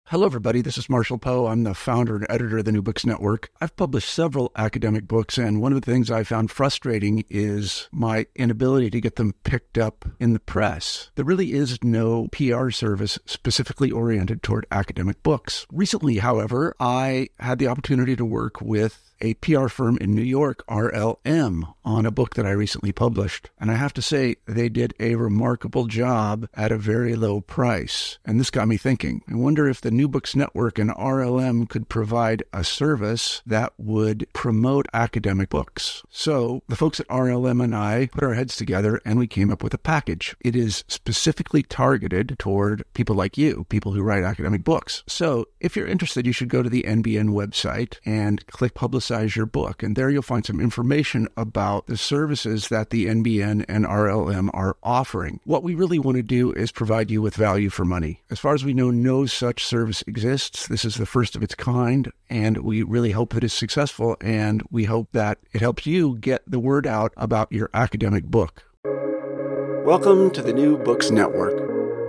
Hello, everybody. This is Marshall Poe. I'm the founder and editor of the New Books Network. I've published several academic books, and one of the things I found frustrating is my inability to get them picked up in the press. There really is no PR service specifically oriented toward academic books. Recently, however, I had the opportunity to work with a PR firm in New York, RLM, on a book that I recently published. And I have to say, they did a remarkable job at a very low price. And this got me thinking. I wonder if the New Books Network and RLM could provide a service that would promote academic books. So the folks at RLM and I put our heads together and we came up with a package. It is specifically targeted toward people like you, people who write academic books. So if you're interested, you should go to the NBN website and click Publicize Your Book. And there you'll find some information about the services that the NBN and RLM are offering. What we really want to do is provide you with value for money. As far as we know, no such service exists. This is the first of its kind, and we really hope that it's successful, and we hope that it helps you get the word out about your academic book. Welcome to the New Books Network.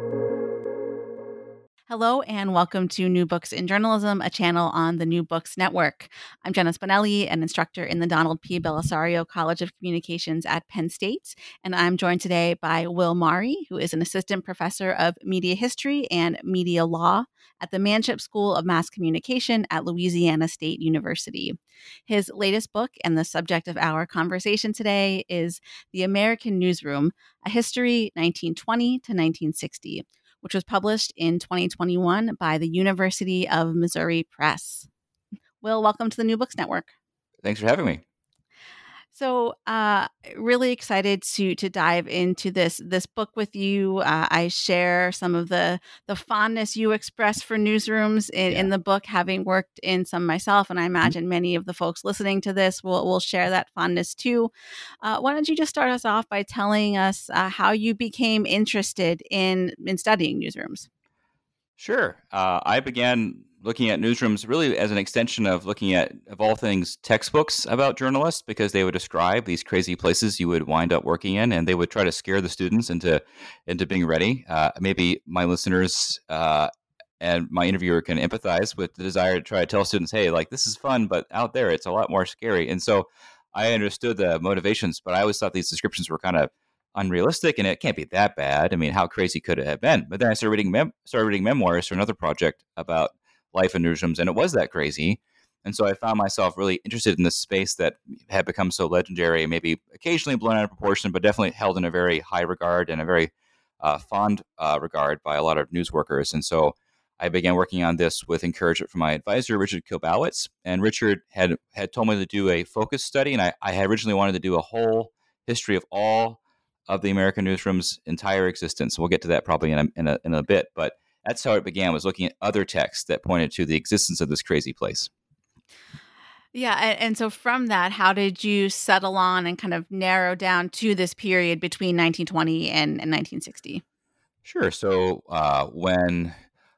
Hello and welcome to New Books in Journalism, a channel on the New Books Network. I'm Jenna Spinelli, an instructor in the Donald P. Bellisario College of Communications at Penn State, and I'm joined today by Will Mari, who is an assistant professor of media history and media law at the Manship School of Mass Communication at Louisiana State University. His latest book and the subject of our conversation today is The American Newsroom, A History 1920 to 1960. Which was published in 2021 by the University of Missouri Press. Will, welcome to the New Books Network. Thanks for having me. So, really excited to dive into this book with you. I share some of the fondness you express for newsrooms in the book, having worked in some myself, and I imagine many of the folks listening to this will share that fondness too. Why don't you just start us off by telling us how you became interested in studying newsrooms? Sure. I began looking at newsrooms really as an extension of looking at, of all things, textbooks about journalists, because they would describe these crazy places you would wind up working in, and they would try to scare the students into being ready. Maybe my listeners and my interviewer can empathize with the desire to try to tell students, hey, like, this is fun, but out there it's a lot more scary. And so I understood the motivations, but I always thought these descriptions were kind of unrealistic, and it can't be that bad. I mean, how crazy could it have been? But then I started reading memoirs for another project about life in newsrooms, and it was that crazy. And so I found myself really interested in this space that had become so legendary, maybe occasionally blown out of proportion, but definitely held in a very high regard and a very fond regard by a lot of news workers. And so I began working on this with encouragement from my advisor, Richard Kilbowitz. And Richard had told me to do a focus study, and I had originally wanted to do a whole history of all of the American newsroom's entire existence. We'll get to that probably in a bit, but that's how it began, was looking at other texts that pointed to the existence of this crazy place. Yeah, and so from that, how did you settle on and kind of narrow down to this period between 1920 and 1960? Sure. So when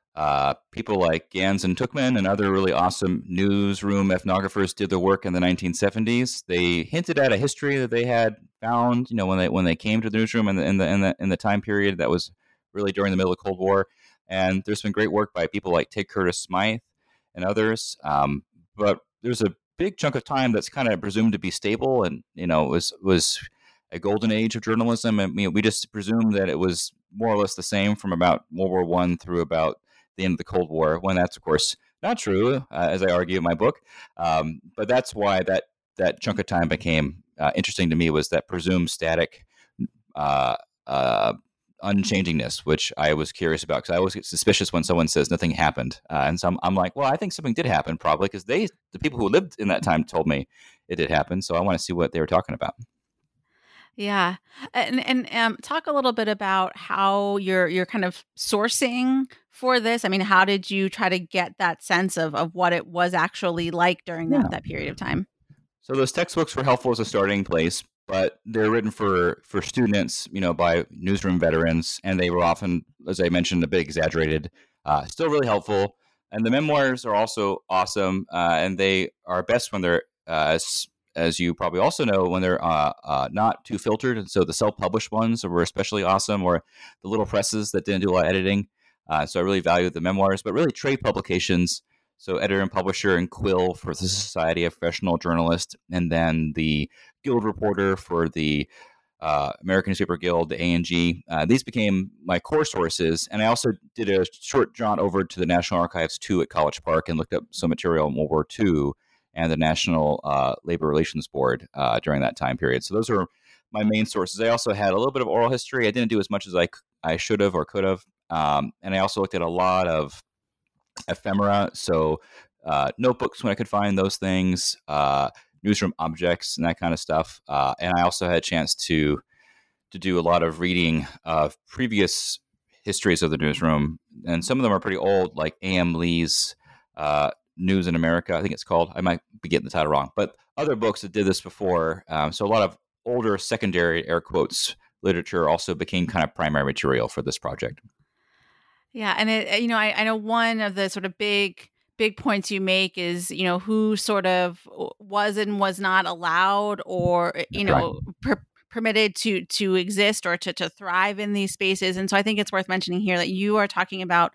people like Gans and Tuchman and other really awesome newsroom ethnographers did their work in the 1970s, they hinted at a history that they had found, when they came to the newsroom in the time period that was really during the middle of the Cold War. And there's been great work by people like Tig Curtis Smythe and others. But there's a big chunk of time that's kind of presumed to be stable, and was a golden age of journalism. And we just presumed that it was more or less the same from about World War I through about the end of the Cold War, when that's, of course, not true, as I argue in my book. But that's why that chunk of time became interesting to me, was that presumed static unchangingness, which I was curious about, because I always get suspicious when someone says nothing happened. And so I'm like, well, I think something did happen, probably, because the people who lived in that time told me it did happen. So I want to see what they were talking about. Yeah. And talk a little bit about how you're kind of sourcing for this. I mean, how did you try to get that sense of what it was actually like during that period of time? So those textbooks were helpful as a starting place, but they're written for students, by newsroom veterans, and they were often, as I mentioned, a bit exaggerated, still really helpful. And the memoirs are also awesome, and they are best when they're, as you probably also know, when they're not too filtered. And so the self-published ones were especially awesome, or the little presses that didn't do a lot of editing. So I really value the memoirs, but really trade publications. So editor and publisher in Quill for the Society of Professional Journalists, and then the Guild reporter for the American Newspaper Guild, the ANG. These became my core sources, and I also did a short jaunt over to the National Archives too at College Park and looked up some material in World War II and the National Labor Relations Board during that time period. So those are my main sources. I also had a little bit of oral history. I didn't do as much as I should have or could have, and I also looked at a lot of ephemera, so notebooks when I could find those things, newsroom objects and that kind of stuff. And I also had a chance to do a lot of reading of previous histories of the newsroom, and some of them are pretty old, like A.M. Lee's News in America, I think it's called. I might be getting the title wrong, but other books that did this before. So a lot of older secondary, air quotes, literature also became kind of primary material for this project. Yeah, and I know one of the sort of big points you make is, who sort of was and was not allowed, or permitted to exist or to thrive in these spaces. And so I think it's worth mentioning here that you are talking about,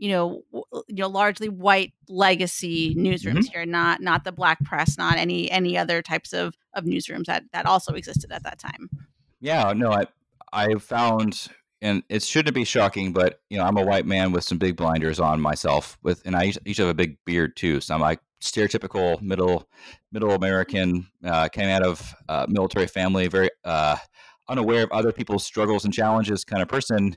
largely white legacy newsrooms here, not the Black press, not any other types of newsrooms that also existed at that time. Yeah, no, I found, and it shouldn't be shocking, but I'm a white man with some big blinders on myself, and I usually have a big beard too, so I'm like stereotypical middle American, came out of military family, very unaware of other people's struggles and challenges kind of person.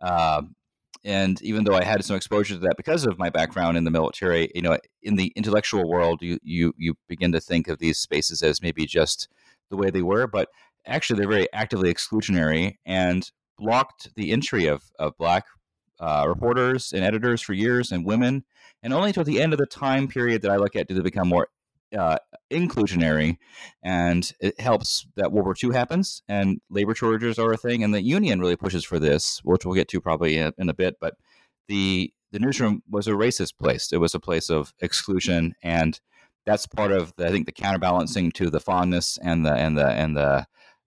And even though I had some exposure to that because of my background in the military, in the intellectual world, you begin to think of these spaces as maybe just the way they were, but actually they're very actively exclusionary and blocked the entry of Black reporters and editors for years, and women. And only until the end of the time period that I look at do they become more inclusionary. And it helps that World War II happens and labor shortages are a thing, and the union really pushes for this, which we'll get to probably in a bit. But the newsroom was a racist place. It was a place of exclusion, and that's part of I think the counterbalancing to the fondness and the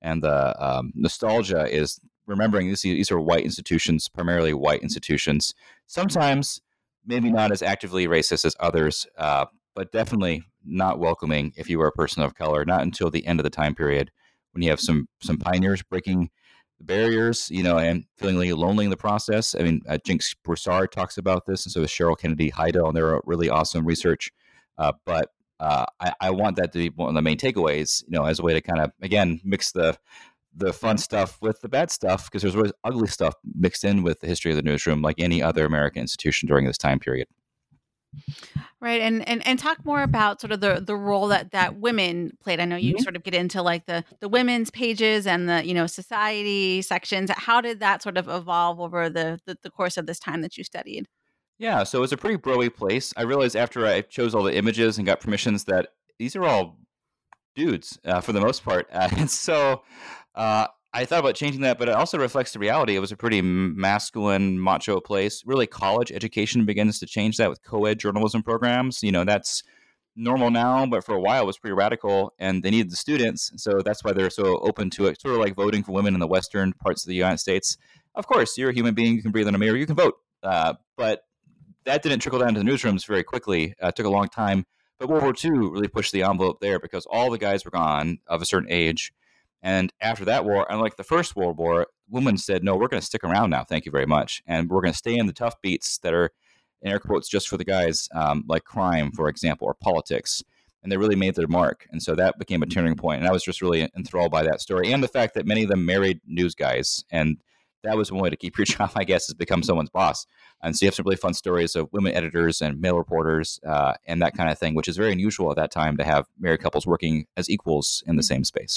nostalgia is remembering these are white institutions, primarily white institutions. Sometimes maybe not as actively racist as others, but definitely not welcoming if you were a person of color. Not until the end of the time period when you have some pioneers breaking the barriers, and feeling really lonely in the process. I mean, Jinx Broussard talks about this, and so does Cheryl Kennedy Heidel, and they're really awesome research. But I want that to be one of the main takeaways, as a way to kind of, again, mix the fun stuff with the bad stuff, because there's always ugly stuff mixed in with the history of the newsroom, like any other American institution during this time period. Right. And talk more about sort of the role that women played. I know you sort of get into like the women's pages and the, society sections. How did that sort of evolve over the course of this time that you studied? Yeah, so it was a pretty bro-y place. I realized after I chose all the images and got permissions that these are all dudes for the most part. And so I thought about changing that, but it also reflects the reality. It was a pretty masculine, macho place. Really, college education begins to change that with co-ed journalism programs. That's normal now, but for a while it was pretty radical, and they needed the students. So that's why they're so open to it, sort of like voting for women in the western parts of the United States. Of course, you're a human being. You can breathe in a mirror. You can vote. But that didn't trickle down to the newsrooms very quickly. It took a long time. But World War II really pushed the envelope there because all the guys were gone of a certain age. And after that war, unlike the First World War, women said, no, we're going to stick around now. Thank you very much. And we're going to stay in the tough beats that are, in air quotes, just for the guys, like crime, for example, or politics. And they really made their mark. And so that became a turning point. And I was just really enthralled by that story. And the fact that many of them married news guys. And that was one way to keep your job, I guess, is become someone's boss. And so you have some really fun stories of women editors and male reporters and that kind of thing, which is very unusual at that time to have married couples working as equals in the same space.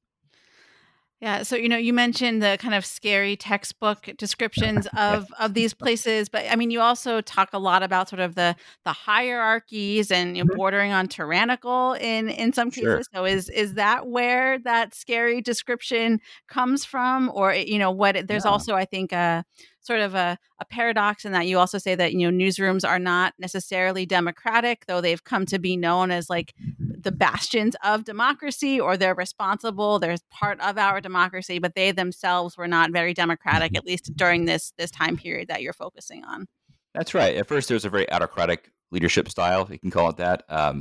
Yeah. So, you mentioned the kind of scary textbook descriptions of these places, but I mean, you also talk a lot about sort of the hierarchies and bordering on tyrannical in some cases. Sure. So is that where that scary description comes from? Or, there's also, I think, sort of a paradox in that you also say that, newsrooms are not necessarily democratic, though they've come to be known as like the bastions of democracy, or they're responsible, they're part of our democracy, but they themselves were not very democratic, at least during this time period that you're focusing on. That's right. At first, there was a very autocratic leadership style, if you can call it that.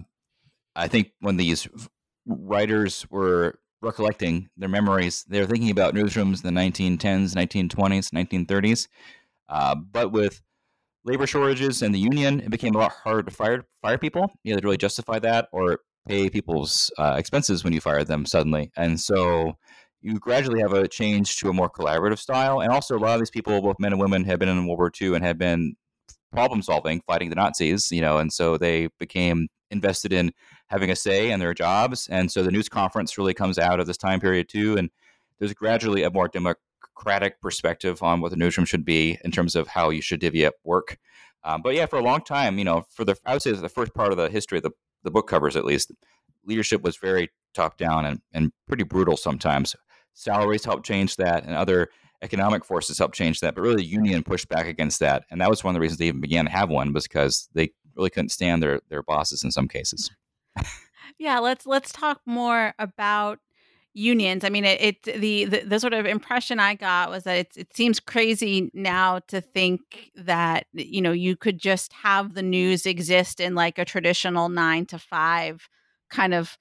I think when these writers were recollecting their memories, they were thinking about newsrooms in the 1910s, 1920s, 1930s. But with labor shortages and the union, it became a lot harder to fire people. You had to really justify that or pay people's expenses when you fired them suddenly. And so you gradually have a change to a more collaborative style. And also, a lot of these people, both men and women, had been in World War II and had been problem solving, fighting the Nazis, and so they became invested in having a say in their jobs. And so the news conference really comes out of this time period too. And there's gradually a more democratic perspective on what the newsroom should be in terms of how you should divvy up work. But yeah, for a long time, I would say the first part of the history of the book covers, at least, leadership was very top down and pretty brutal sometimes. Salaries helped change that, and other economic forces helped change that, but really the union pushed back against that. And that was one of the reasons they even began to have one, was because they really couldn't stand their bosses in some cases. Yeah, let's talk more about unions. I mean, the sort of impression I got was that it seems crazy now to think that, you could just have the news exist in like a traditional 9 to 5 kind of,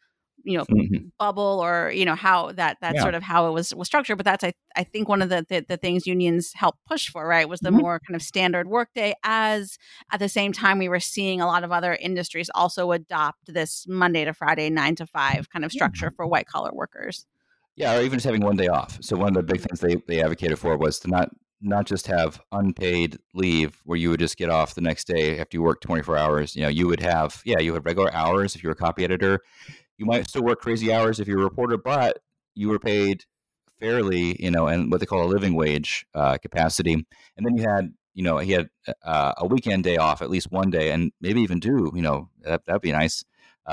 bubble, or, how that's sort of how it was structured. But that's, I think, one of the things unions helped push for, right, was the more kind of standard workday, as at the same time we were seeing a lot of other industries also adopt this Monday to Friday 9 to 5 kind of structure for white collar workers. Yeah, or even just having one day off. So one of the big things they advocated for was to not just have unpaid leave where you would just get off the next day after you work 24 hours. You would have regular hours if you're a copy editor. You might still work crazy hours if you're a reporter, but you were paid fairly, and what they call a living wage capacity. And then he had a weekend day off, at least one day, and maybe even two. That'd be nice.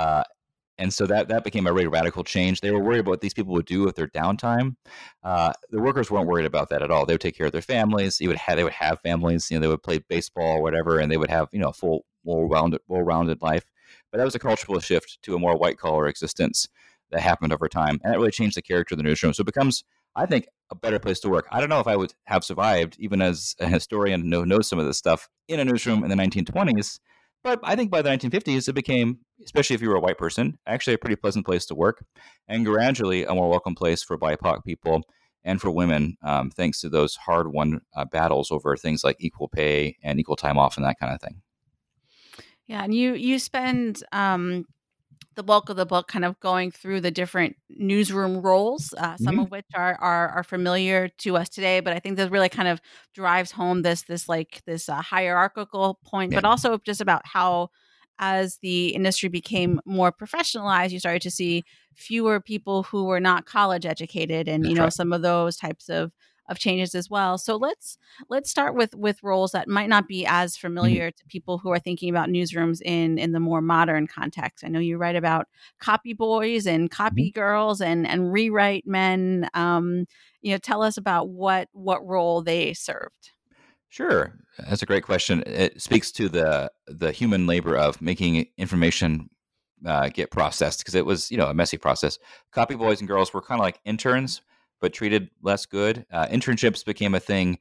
And so that became a really radical change. They were worried about what these people would do with their downtime. The workers weren't worried about that at all. They would take care of their families. They would have families. They would play baseball or whatever, and they would have full, well-rounded life. But that was a cultural shift to a more white-collar existence that happened over time, and that really changed the character of the newsroom. So it becomes, I think, a better place to work. I don't know if I would have survived, even as a historian who knows some of this stuff, in a newsroom in the 1920s. But I think by the 1950s, it became, especially if you were a white person, actually a pretty pleasant place to work, and gradually a more welcome place for BIPOC people and for women, thanks to those hard-won battles over things like equal pay and equal time off and that kind of thing. Yeah, and you spend the bulk of the book kind of going through the different newsroom roles, some of which are familiar to us today, but I think that really kind of drives home this hierarchical point, but also just about how, as the industry became more professionalized, you started to see fewer people who were not college educated, and some of those types of changes as well. So let's start with roles that might not be as familiar to people who are thinking about newsrooms in the more modern context. I know you write about copy boys and copy girls and rewrite men. Tell us about what role they served. Sure, that's a great question. It speaks to the human labor of making information get processed, because it was a messy process. Copy boys and girls were kind of like interns, but treated less good. Internships became a thing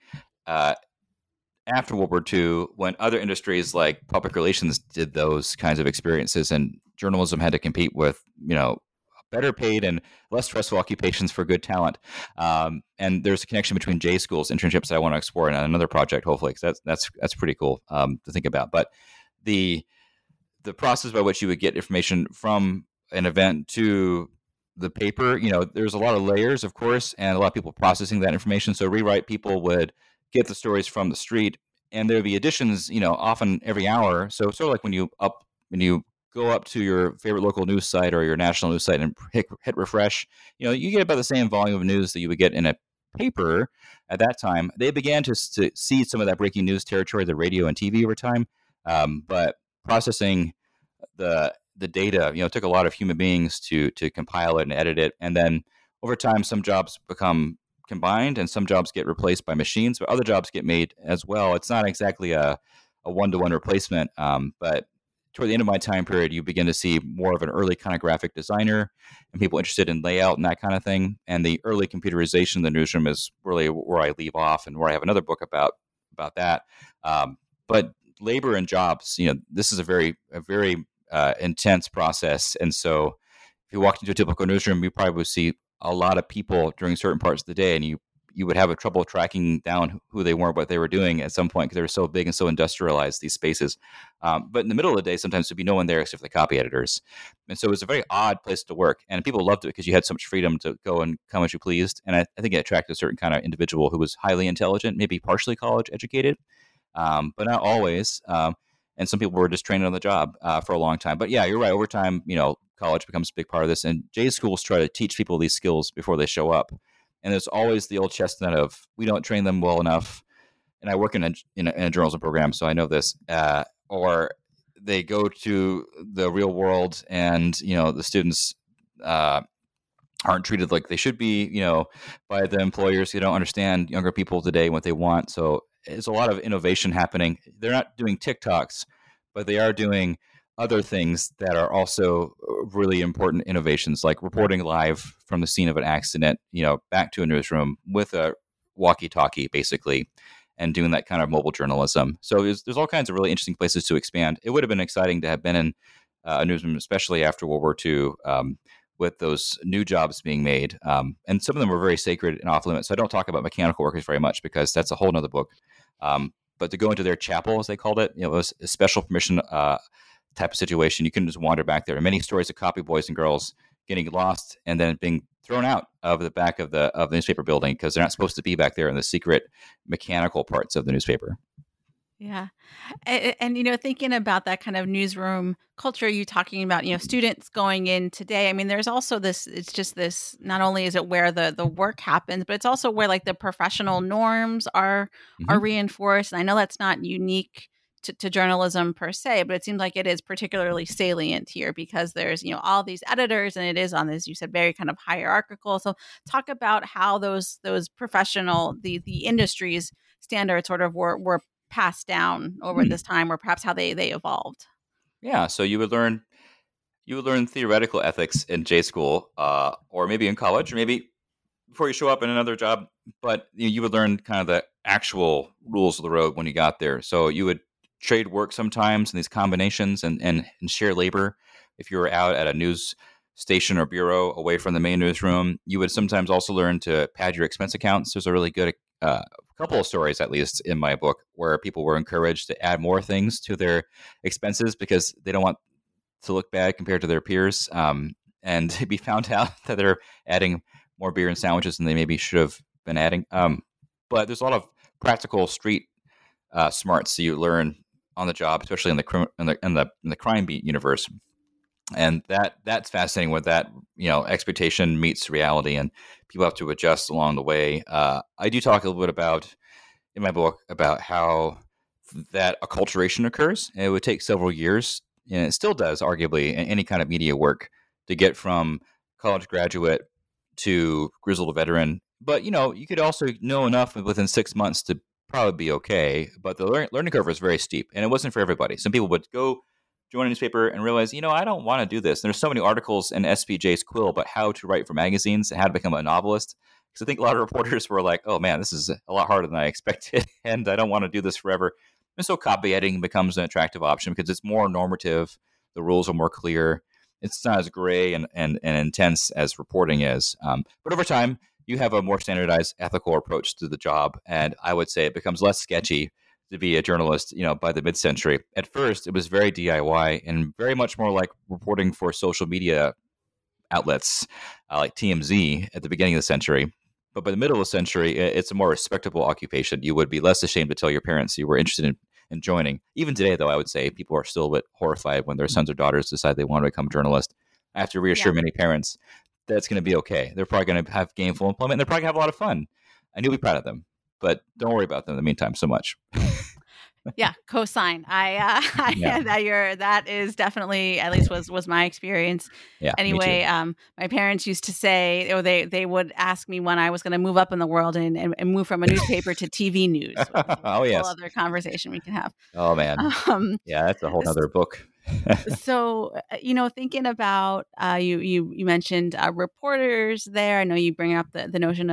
after World War II, when other industries like public relations did those kinds of experiences, and journalism had to compete with better paid and less stressful occupations for good talent. And there's a connection between J schools internships that I want to explore in another project, hopefully, because that's pretty cool to think about. But the process by which you would get information from an event to the paper, there's a lot of layers, of course, and a lot of people processing that information. So rewrite people would get the stories from the street, and there'd be additions, often every hour. So sort of like when you go up to your favorite local news site or your national news site and hit refresh, you get about the same volume of news that you would get in a paper at that time. They began to see some of that breaking news territory, the radio and TV over time, but processing the data, took a lot of human beings to compile it and edit it. And then over time, some jobs become combined and some jobs get replaced by machines, but other jobs get made as well. It's not exactly a one-to-one replacement, but toward the end of my time period, you begin to see more of an early kind of graphic designer and people interested in layout and that kind of thing. And the early computerization of the newsroom is really where I leave off, and where I have another book about that. But labor and jobs, this is a very intense process. And so if you walked into a typical newsroom, you probably would see a lot of people during certain parts of the day, and you would have a trouble tracking down who they were, what they were doing at some point, because they were so big and so industrialized, these spaces. But in the middle of the day, sometimes there'd be no one there except for the copy editors. And so it was a very odd place to work. And people loved it because you had so much freedom to go and come as you pleased. And I think it attracted a certain kind of individual who was highly intelligent, maybe partially college educated, but not always. And some people were just trained on the job for a long time. But yeah, you're right. Over time, college becomes a big part of this. And J schools try to teach people these skills before they show up. And there's always the old chestnut of, we don't train them well enough. And I work in a journalism program, so I know this. Or they go to the real world, and the students aren't treated like they should be, by the employers who don't understand younger people today and what they want. So there's a lot of innovation happening. They're not doing TikToks, but they are doing other things that are also really important innovations, like reporting live from the scene of an accident, back to a newsroom with a walkie-talkie, basically, and doing that kind of mobile journalism. So there's all kinds of really interesting places to expand. It would have been exciting to have been in a newsroom, especially after World War II, with those new jobs being made. And some of them were very sacred and off limits. So I don't talk about mechanical workers very much, because that's a whole nother book. But to go into their chapel, as they called it, it was a special permission type of situation. You couldn't just wander back there. And many stories of copy boys and girls getting lost and then being thrown out of the back of the newspaper building because they're not supposed to be back there in the secret mechanical parts of the newspaper. Yeah. And thinking about that kind of newsroom culture, you talking about, students going in today. I mean, there's also this, it's just this, not only is it where the work happens, but it's also where like the professional norms are reinforced. And I know that's not unique to journalism per se, but it seems like it is particularly salient here because there's, all these editors, and it is on, as you said, very kind of hierarchical. So talk about how those professional, the industry's standards sort of were passed down over this time, or perhaps how they evolved. Yeah. So you would learn theoretical ethics in J school, or maybe in college, or maybe before you show up in another job, but you would learn kind of the actual rules of the road when you got there. So you would trade work sometimes in these combinations and share labor. If you were out at a news station or bureau away from the main newsroom, you would sometimes also learn to pad your expense accounts. There's a really good couple of stories, at least in my book, where people were encouraged to add more things to their expenses because they don't want to look bad compared to their peers, and to be found out that they're adding more beer and sandwiches than they maybe should have been adding. But there's a lot of practical street smarts that you learn on the job, especially in the crime beat universe, and that's fascinating. With that, expectation meets reality, and people have to adjust along the way. I do talk a little bit about in my book about how that acculturation occurs. And it would take several years, and it still does, arguably, in any kind of media work, to get from college graduate to grizzled veteran. But you could also know enough within 6 months to probably be okay, but the learning curve was very steep, and it wasn't for everybody. Some people would go join a newspaper and realize, I don't want to do this. And there's so many articles in SPJ's Quill about how to write for magazines and how to become a novelist. Because I think a lot of reporters were like, oh man, this is a lot harder than I expected, and I don't want to do this forever. And so copy editing becomes an attractive option because it's more normative. The rules are more clear. It's not as gray and intense as reporting is. But over time, you have a more standardized ethical approach to the job. And I would say it becomes less sketchy to be a journalist, by the mid-century. At first, it was very DIY and very much more like reporting for social media outlets like TMZ at the beginning of the century. But by the middle of the century, it's a more respectable occupation. You would be less ashamed to tell your parents you were interested in joining. Even today, though, I would say people are still a bit horrified when their sons or daughters decide they want to become journalists. I have to reassure many parents that it's going to be okay. They're probably going to have gainful employment, and they're probably going to have a lot of fun. And you'll be proud of them. But don't worry about them in the meantime so much. Yeah, cosign. That is definitely, at least was my experience. Yeah. Anyway, my parents used to say, or they would ask me when I was going to move up in the world and move from a newspaper to TV news. Oh yes, a whole other conversation we can have. Oh man, yeah, that's a whole other book. So, thinking about you mentioned reporters there. I know you bring up the notion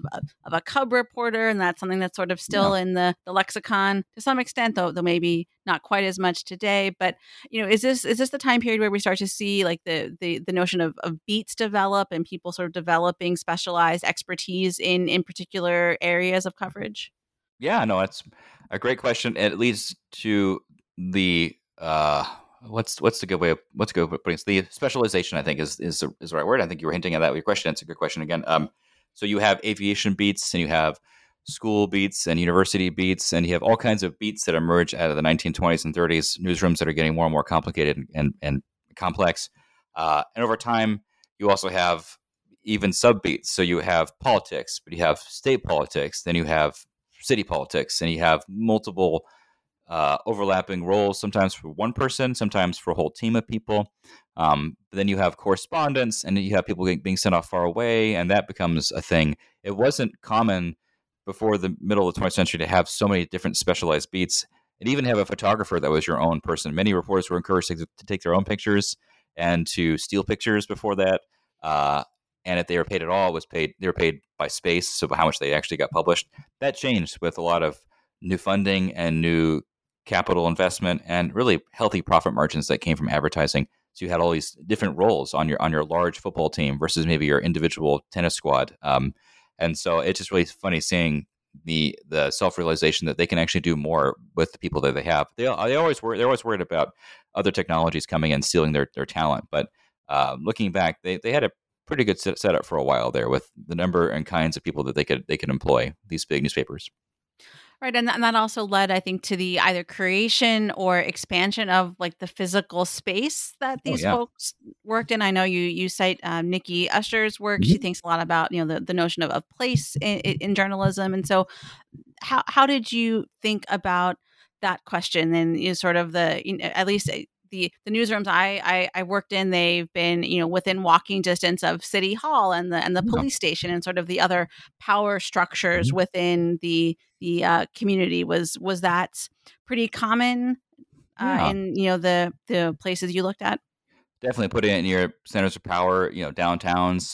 of a cub reporter, and that's something that's sort of Yeah. still in the lexicon to some extent, though maybe not quite as much today. But is this the time period where we start to see like the notion of beats develop and people sort of developing specialized expertise in particular areas of coverage? Yeah, no, that's a great question. It leads to the what's the good way of putting it? The specialization, I think, is the right word. I think you were hinting at that with your question. It's a good question again. So you have aviation beats, and you have school beats, and university beats, and you have all kinds of beats that emerge out of the 1920s and 30s newsrooms that are getting more and more complicated and complex. And over time, you also have even sub beats. So you have politics, but you have state politics, then you have city politics, and you have multiple overlapping roles, sometimes for one person, sometimes for a whole team of people. But then you have correspondence, and you have people being sent off far away, and that becomes a thing. It wasn't common before the middle of the 20th century to have so many different specialized beats, and even have a photographer that was your own person. Many reporters were encouraged to take their own pictures and to steal pictures before that. And if they were paid at all, they were paid by space, so how much they actually got published. That changed with a lot of new funding and new capital investment and really healthy profit margins that came from advertising. So you had all these different roles on your large football team versus maybe your individual tennis squad. And so it's just really funny seeing the self-realization that they can actually do more with the people that they have. They're always worried about other technologies coming and stealing their talent. But looking back, they had a pretty good setup for a while there with the number and kinds of people that they could employ, these big newspapers. Right, and that also led, I think, to the either creation or expansion of like the physical space that Oh these yeah. folks worked in. I know you cite Nikki Usher's work. She Mhm. thinks a lot about the notion of place in journalism, and so how did you think about that question? And sort of at least the newsrooms I worked in, they've been within walking distance of City Hall and the Yeah. police station and sort of the other power structures Mhm. within the community. Was that pretty common Yeah. in the places you looked at? Definitely putting it near centers of power, downtowns.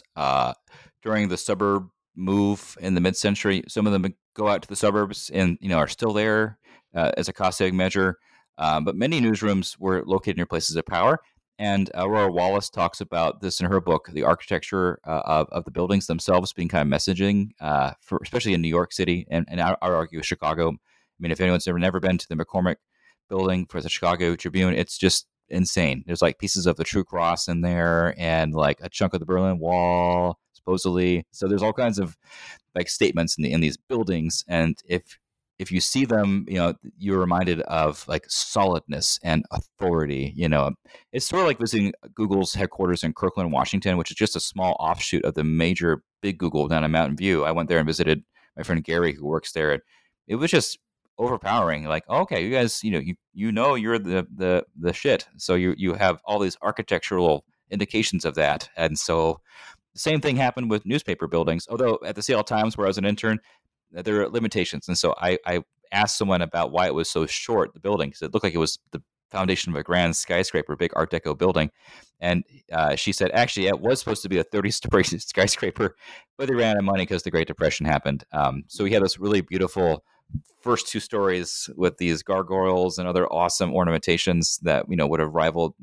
During the suburb move in the mid-century, some of them would go out to the suburbs and are still there as a cost-saving measure. But many newsrooms were located near places of power. And Aurora Wallace talks about this in her book, the architecture of the buildings themselves being kind of messaging, for especially in New York City, and I would argue Chicago. I mean, if anyone's never been to the McCormick building for the Chicago Tribune, it's just insane. There's like pieces of the True Cross in there and like a chunk of the Berlin Wall, supposedly. So there's all kinds of like statements in these buildings, and if you see them, you're reminded of like solidness and authority. It's sort of like visiting Google's headquarters in Kirkland, Washington, which is just a small offshoot of the major big Google down in Mountain View. I went there and visited my friend Gary, who works there, and it was just overpowering. Like, okay, you guys, you're the shit. So you have all these architectural indications of that, and so the same thing happened with newspaper buildings. Although at the Seattle Times, where I was an intern, there are limitations, and so I asked someone about why it was so short, the building, because it looked like it was the foundation of a grand skyscraper, big Art Deco building, and she said actually it was supposed to be a 30-story skyscraper, but they ran out of money because the Great Depression happened. So we had this really beautiful first two stories with these gargoyles and other awesome ornamentations that would have rivaled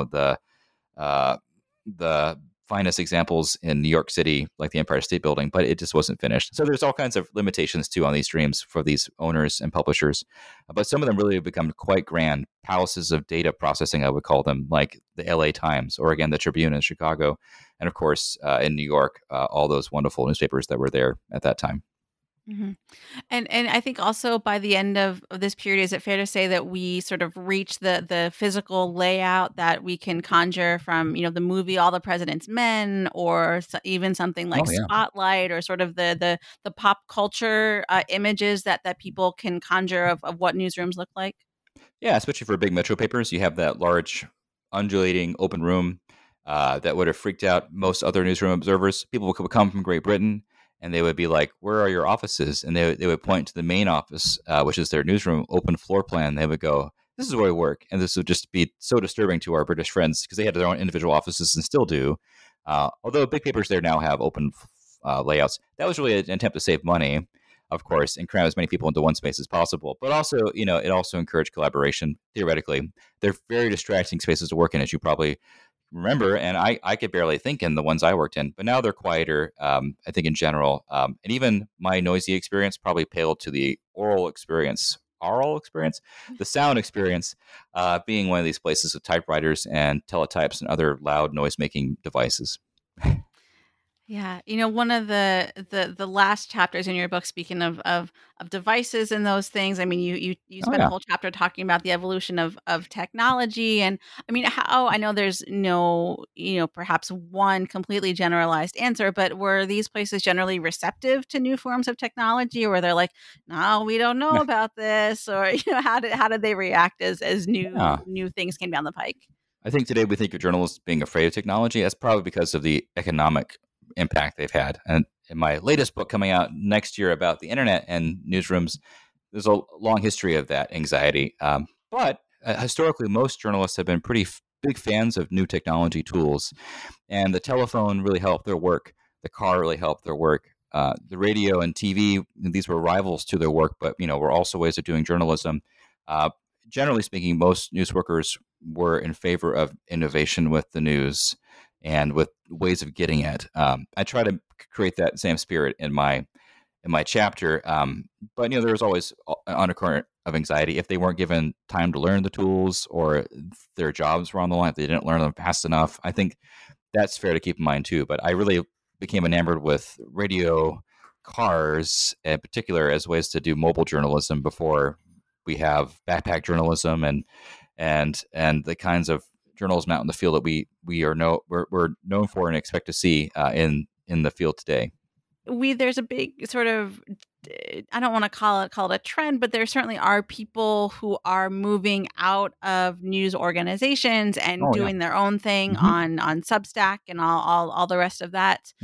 the finest examples in New York City, like the Empire State Building, but it just wasn't finished. So there's all kinds of limitations too on these dreams for these owners and publishers. But some of them really have become quite grand palaces of data processing, I would call them, like the LA Times, or again, the Tribune in Chicago. And of course, in New York, all those wonderful newspapers that were there at that time. Mhm. And I think also by the end of this period, is it fair to say that we sort of reach the physical layout that we can conjure from the movie All the President's Men, or even something like Oh yeah. Spotlight, or sort of the pop culture images that people can conjure of what newsrooms look like? Yeah, especially for big metro papers, you have that large, undulating open room that would have freaked out most other newsroom observers. People would come from Great Britain, and they would be like, "Where are your offices?" And they would point to the main office, which is their newsroom open floor plan. They would go, this is where we work. And this would just be so disturbing to our British friends because they had their own individual offices and still do. Although big papers there now have open layouts. That was really an attempt to save money, of course, and cram as many people into one space as possible. But also, it also encouraged collaboration, theoretically. They're very distracting spaces to work in, as you probably remember, and I could barely think in the ones I worked in, but now they're quieter, I think, in general. And even my noisy experience probably paled to the oral experience, the sound experience, being one of these places with typewriters and teletypes and other loud noise-making devices. Yeah, one of the last chapters in your book, speaking of devices and those things. I mean, you spent a whole chapter talking about the evolution of technology, and I mean, how I know there's no, perhaps one completely generalized answer, but were these places generally receptive to new forms of technology, or were they like, no, we don't know about this, or how did they react as new things came down the pike? I think today we think of journalists being afraid of technology. That's probably because of the economic impact they've had. And in my latest book coming out next year about the internet and newsrooms, there's a long history of that anxiety. But historically, most journalists have been pretty big fans of new technology tools. And the telephone really helped their work. The car really helped their work. The radio and TV, these were rivals to their work, but were also ways of doing journalism. Generally speaking, most news workers were in favor of innovation with the news and with ways of getting it. I try to create that same spirit in my chapter, but there was always an undercurrent of anxiety if they weren't given time to learn the tools or their jobs were on the line, if they didn't learn them fast enough. I think that's fair to keep in mind too. But I really became enamored with radio, cars in particular, as ways to do mobile journalism before we have backpack journalism and the kinds of journalism out in the field that we're known for and expect to see in the field today. There's a big sort of, I don't want to call it a trend, but there certainly are people who are moving out of news organizations and doing their own thing on Substack and all the rest of that.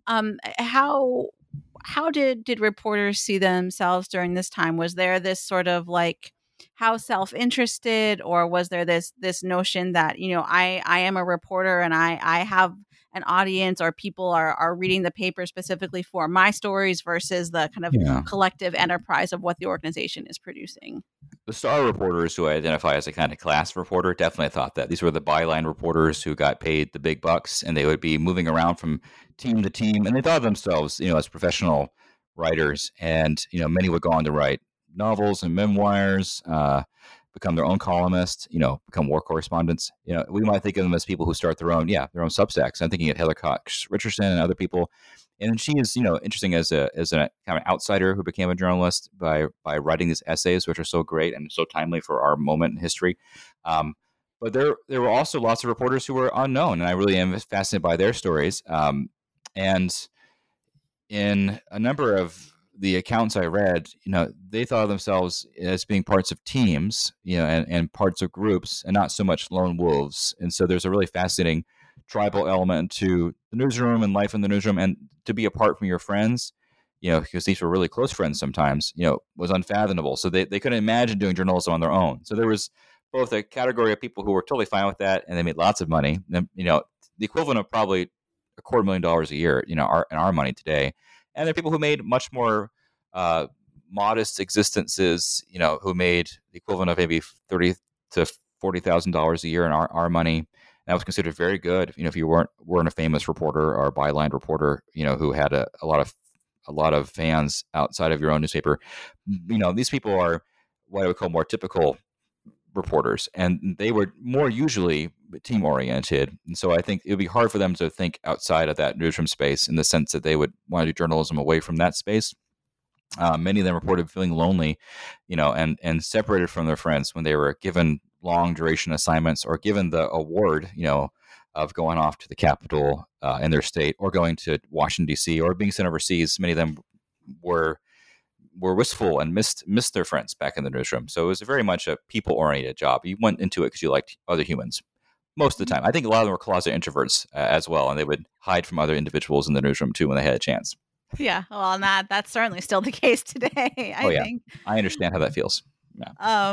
How did reporters see themselves during this time? Was there this sort of like, how self-interested, or was there this notion that I am a reporter and I have an audience, or people are reading the paper specifically for my stories versus the kind of collective enterprise of what the organization is producing? The star reporters, who I identify as a kind of class reporter, definitely thought that these were the byline reporters who got paid the big bucks, and they would be moving around from team to team, and they thought of themselves as professional writers, and many would go on to write novels and memoirs, become their own columnists, become war correspondents. We might think of them as people who start their own Substacks. I'm thinking of Heather Cox Richardson and other people. And she is, interesting as a kind of outsider who became a journalist by writing these essays, which are so great and so timely for our moment in history. But there were also lots of reporters who were unknown, and I really am fascinated by their stories. And in a number of the accounts I read, they thought of themselves as being parts of teams, and parts of groups, and not so much lone wolves. And so there's a really fascinating tribal element to the newsroom and life in the newsroom, and to be apart from your friends, because these were really close friends sometimes, was unfathomable. So they couldn't imagine doing journalism on their own. So there was both a category of people who were totally fine with that, and they made lots of money. And, the equivalent of probably $250,000 a year, in our money today. And there are people who made much more modest existences, who made the equivalent of maybe $30,000 to $40,000 a year in our money. And that was considered very good, if you weren't a famous reporter or a byline reporter, who had a lot of fans outside of your own newspaper. These people are what I would call more typical reporters, and they were more usually team oriented. And so I think it would be hard for them to think outside of that newsroom space, in the sense that they would want to do journalism away from that space. Many of them reported feeling lonely, and separated from their friends when they were given long duration assignments, or given the award, of going off to the Capitol in their state, or going to Washington, D.C., or being sent overseas. Many of them were wistful and missed their friends back in the newsroom. So it was very much a people-oriented job. You went into it because you liked other humans most of the time. I think a lot of them were closet introverts as well, and they would hide from other individuals in the newsroom too when they had a chance. Yeah, well, and that's certainly still the case today, I think. I understand how that feels. Yeah.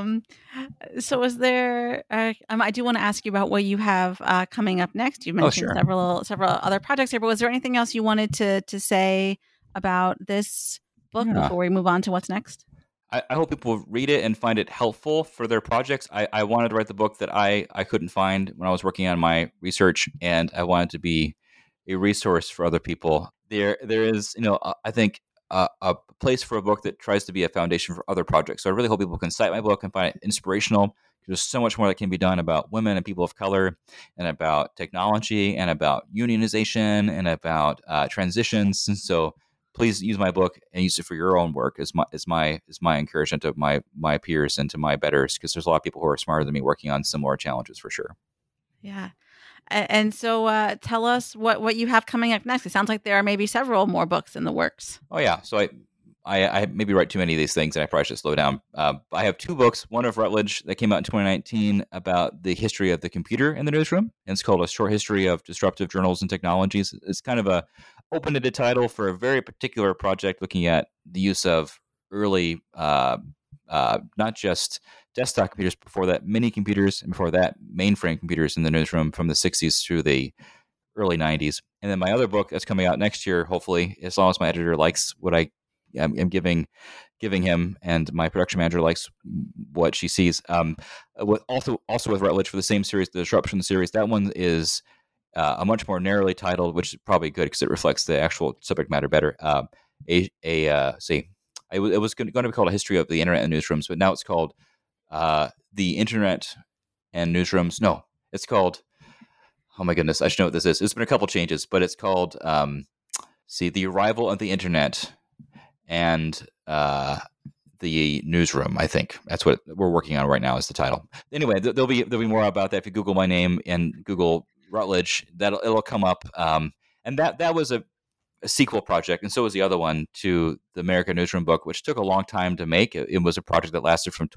So is there, I do want to ask you about what you have coming up next. You mentioned Sure. several other projects here, but was there anything else you wanted to say about this book Yeah. before we move on to what's next? I hope people read it and find it helpful for their projects. I wanted to write the book that I couldn't find when I was working on my research, and I wanted to be a resource for other people. There is, I think a place for a book that tries to be a foundation for other projects. So I really hope people can cite my book and find it inspirational. There's so much more that can be done about women and people of color, and about technology, and about unionization, and about transitions. And so please use my book and use it for your own work is my encouragement to my peers and to my betters, because there's a lot of people who are smarter than me working on similar challenges for sure. Yeah. And so tell us what you have coming up next. It sounds like there are maybe several more books in the works. Oh yeah, so I maybe write too many of these things, and I probably should slow down. I have two books, one of Routledge that came out in 2019 about the history of the computer in the newsroom, and it's called A Short History of Disruptive Journals and Technologies. It's kind of a open-ended title for a very particular project looking at the use of early, not just desktop computers, before that mini computers, and before that mainframe computers in the newsroom from the 60s through the early 90s. And then my other book that's coming out next year, hopefully, as long as my editor likes what I am giving him, and my production manager likes what she sees. Also with Routledge for the same series, the Disruption series. That one is a much more narrowly titled, which is probably good because it reflects the actual subject matter better. It was going to be called A History of the Internet and Newsrooms, but now it's called The Internet and Newsrooms. No, it's called, oh my goodness, I should know what this is. It's been a couple changes, but it's called The Arrival of the Internet and the Newsroom. I think that's what we're working on right now is the title. Anyway, there'll be more about that. If you Google my name and Google Routledge, it'll come up. And that was a sequel project, and so was the other one to the American Newsroom book, which took a long time to make. It was a project that lasted from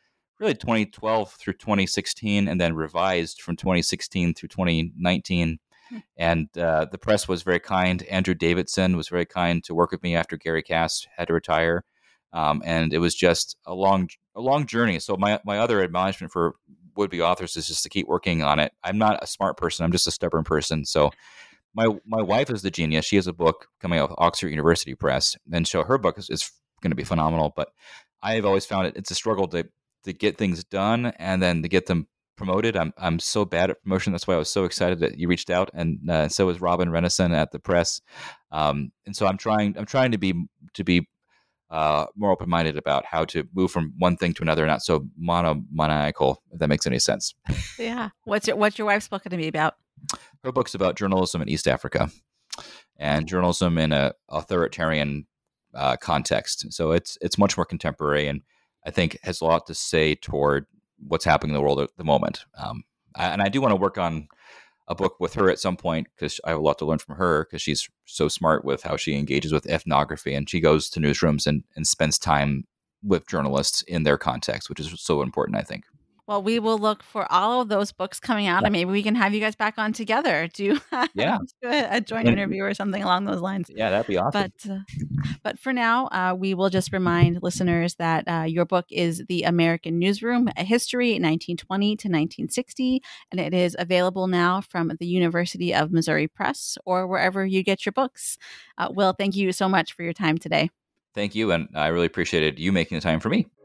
2012 through 2016, and then revised from 2016 through 2019. And the press was very kind. Andrew Davidson was very kind to work with me after Gary Cass had to retire. And it was just a long journey. So my other admonishment for would-be authors is just to keep working on it. I'm not a smart person. I'm just a stubborn person. So my wife is the genius. She has a book coming out with Oxford University Press, and so her book is going to be phenomenal. But I have always found it's a struggle to get things done and then to get them promoted. I'm so bad at promotion. That's why I was so excited that you reached out, and so was Robin Renison at the press. And so I'm trying to be more open-minded about how to move from one thing to another, not so monomaniacal, if that makes any sense. Yeah. What's your wife's book going to be about? Her book's about journalism in East Africa and journalism in a authoritarian context. So it's much more contemporary, and I think has a lot to say toward what's happening in the world at the moment. And I do want to work on a book with her at some point, because I have a lot to learn from her, because she's so smart with how she engages with ethnography, and she goes to newsrooms and spends time with journalists in their context, which is so important, I think. Well, we will look for all of those books coming out, and maybe we can have you guys back on together to Yeah. do a joint interview or something along those lines. Yeah, that'd be awesome. But for now, we will just remind listeners that your book is The American Newsroom, A History 1920 to 1960, and it is available now from the University of Missouri Press or wherever you get your books. Will, thank you so much for your time today. Thank you, and I really appreciated you making the time for me.